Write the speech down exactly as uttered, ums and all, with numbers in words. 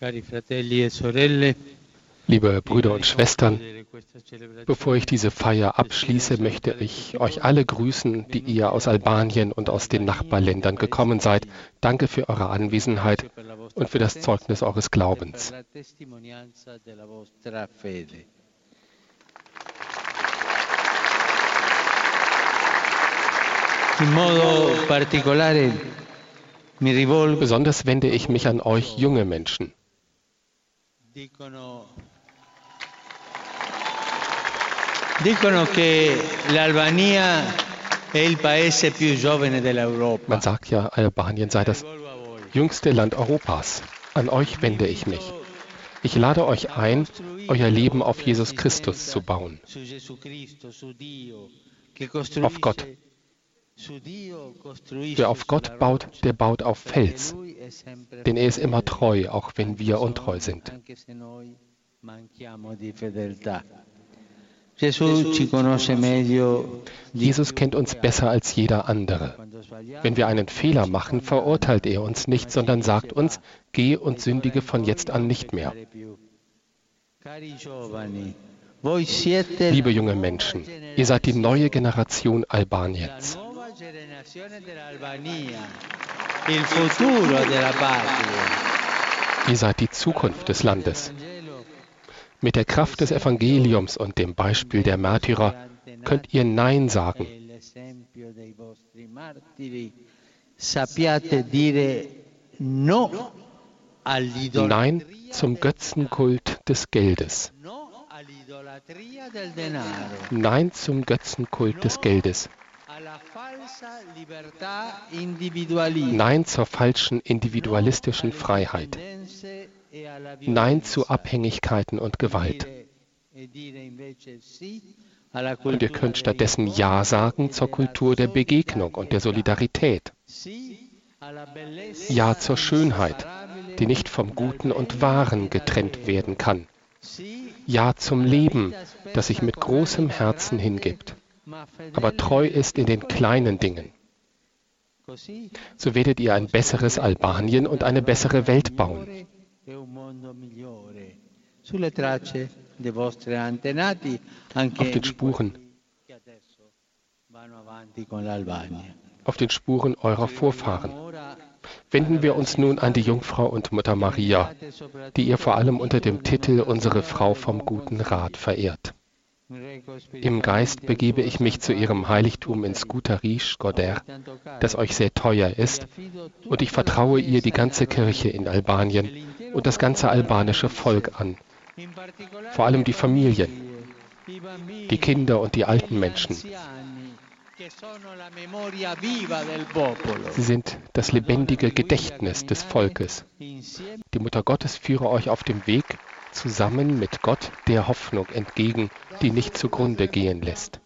Liebe Brüder und Schwestern, bevor ich diese Feier abschließe, möchte ich euch alle grüßen, die ihr aus Albanien und aus den Nachbarländern gekommen seid. Danke für eure Anwesenheit und für das Zeugnis eures Glaubens. Besonders wende ich mich an euch junge Menschen. Man sagt ja, Albanien sei das jüngste Land Europas. An euch wende ich mich. Ich lade euch ein, euer Leben auf Jesus Christus zu bauen. Auf Gott. Wer auf Gott baut, der baut auf Fels. Denn er ist immer treu, auch wenn wir untreu sind. Jesus kennt uns besser als jeder andere. Wenn wir einen Fehler machen, verurteilt er uns nicht, sondern sagt uns, geh und sündige von jetzt an nicht mehr. Liebe junge Menschen, ihr seid die neue Generation Albaniens. Ihr seid die Zukunft des Landes. Mit der Kraft des Evangeliums und dem Beispiel der Märtyrer könnt ihr Nein sagen. Nein zum Götzenkult des Geldes. Nein zum Götzenkult des Geldes. Nein zur falschen individualistischen Freiheit. Nein zu Abhängigkeiten und Gewalt. Und ihr könnt stattdessen Ja sagen zur Kultur der Begegnung und der Solidarität. Ja zur Schönheit, die nicht vom Guten und Wahren getrennt werden kann. Ja zum Leben, das sich mit großem Herzen hingibt, aber treu ist in den kleinen Dingen. So werdet ihr ein besseres Albanien und eine bessere Welt bauen. Auf den Spuren, auf den Spuren eurer Vorfahren. Wenden wir uns nun an die Jungfrau und Mutter Maria, die ihr vor allem unter dem Titel Unsere Frau vom Guten Rat verehrt. Im Geist begebe ich mich zu ihrem Heiligtum in Skutari, Shkodër, das euch sehr teuer ist, und ich vertraue ihr die ganze Kirche in Albanien und das ganze albanische Volk an. Vor allem die Familien, die Kinder und die alten Menschen. Sie sind das lebendige Gedächtnis des Volkes. Die Mutter Gottes führe euch auf dem Weg zusammen mit Gott der Hoffnung entgegen, die nicht zugrunde gehen lässt.